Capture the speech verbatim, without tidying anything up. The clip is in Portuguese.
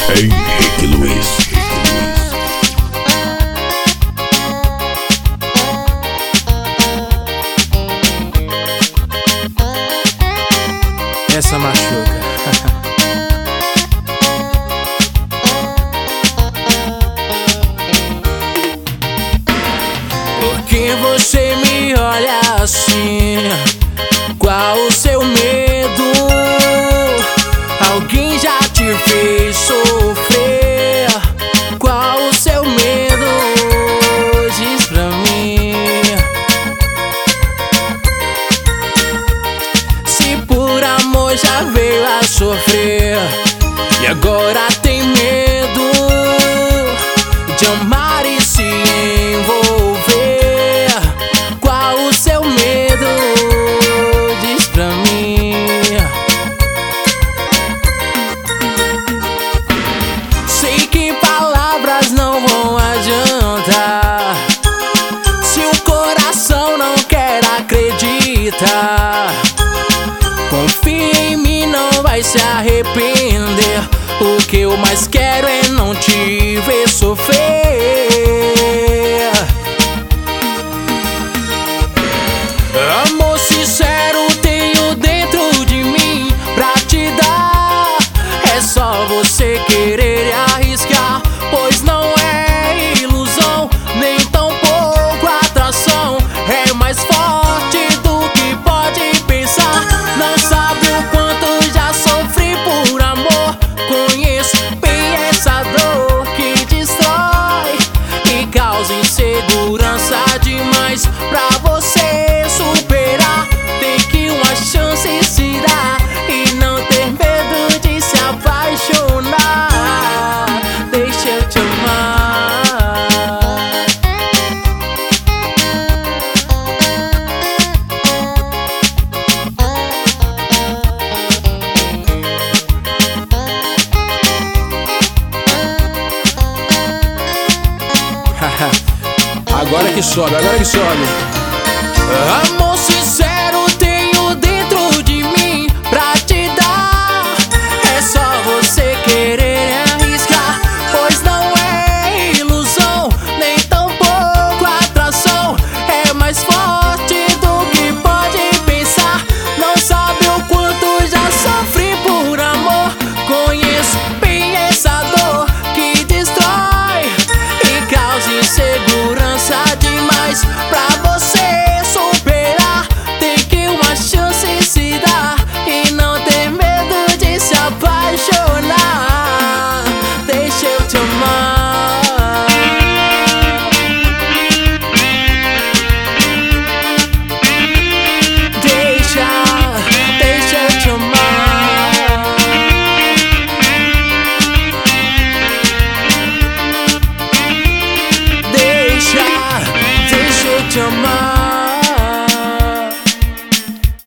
Henrique Luiz. Essa machuca. Por que você me olha assim? Qual o seu medo? Alguém já te fez sofrer? Qual o seu medo? Diz pra mim. Se por amor já veio a sofrer e agora tem medo de amar e se envolver, qual o seu medo? Diz pra mim. Sei que palavras não vão adiantar se o coração não quer acreditar. Confia em mim, não vai se arrepender. O que eu mais quero é não te ver sofrer. Amor sincero tenho dentro de mim pra te dar. É só você querer e arriscar, pois não é ilusão, nem tão pouco atração. É mais forte do que pode pensar. Não sabe o quanto já sofri por amor. Conheço bem essa dor que destrói e causa insegurança demais. Pra você superar, tem que uma chance se dar e não ter medo de se apaixonar. Deixa eu te amar. Agora que sobe, agora que sobe. Amor sincero tenho dentro de mim pra te dar. É só você querer e arriscar, pois não é ilusão, nem tão pouco atração. É mais forte do que pode pensar. Não sabe o quanto já sofri por amor. Conheço bem essa dor que destrói e causa insegurança demais. Pra você superar, tem que uma chance se dar e não ter medo de se apaixonar. Deixa eu te amar. Deixa, deixa eu te amar. Deixa, deixa eu te amar.